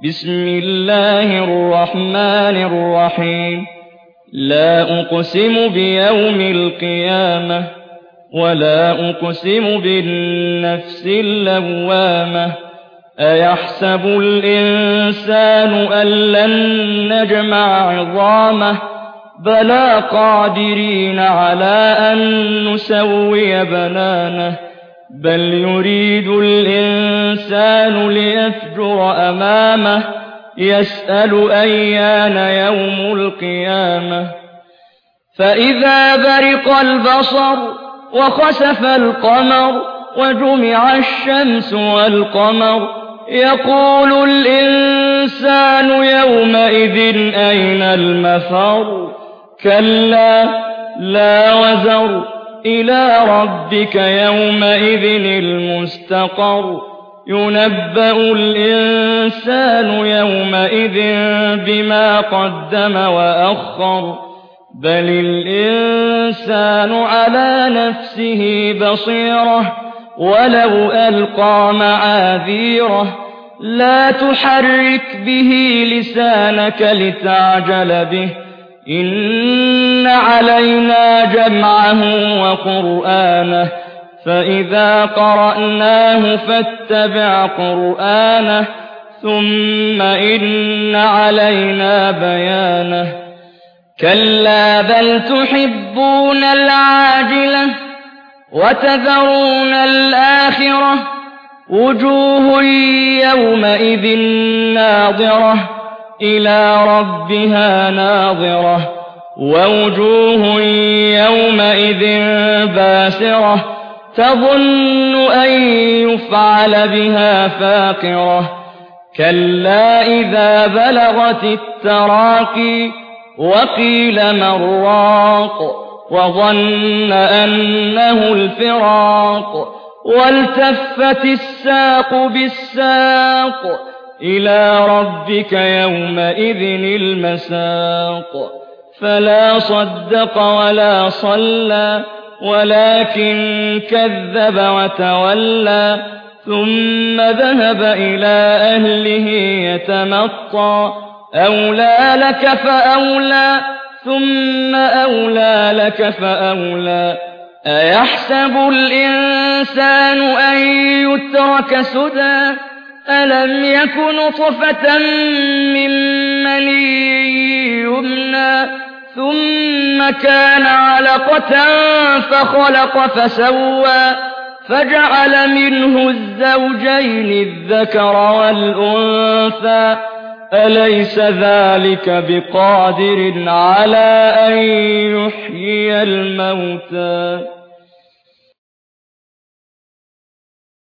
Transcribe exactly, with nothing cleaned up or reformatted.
بسم الله الرحمن الرحيم لا أقسم بيوم القيامة ولا أقسم بالنفس اللوامة أيحسب الإنسان أن لن نجمع عظامه بلى قادرين على أن نسوي بنانه بل يريد الإنسان ليفجر أمامه يسأل أيان يوم القيامة فإذا برق البصر وخسف القمر وجمع الشمس والقمر يقول الإنسان يومئذ أين المفر كلا لا وزر إلى ربك يومئذ المستقر ينبأ الإنسان يومئذ بما قدم وأخر بل الإنسان على نفسه بصيرة ولو ألقى معاذيره لا تحرك به لسانك لتعجل به إن علينا جمعه وقرآنه فإذا قرأناه فاتبع قرآنه ثم إن علينا بيانه كلا بل تحبون العاجلة وتذرون الآخرة وجوه يومئذ ناظرة إلى ربها ناظرة ووجوه يومئذ باسرة تظن أن يفعل بها فاقرة كلا إذا بلغت التراقي وقيل من راق وظن أنه الفراق والتفت الساق بالساق إلى ربك يومئذ المساق فلا صدق ولا صلى ولكن كذب وتولى ثم ذهب إلى أهله يتمطى أولى لك فأولى ثم أولى لك فأولى أيحسب الإنسان أن يترك سدى ألم يك نطفة من مني يمنى ثم كان علقة فخلق فسوى فجعل منه الزوجين الذكر والأنثى أليس ذلك بقادر على أن يحيي الموتى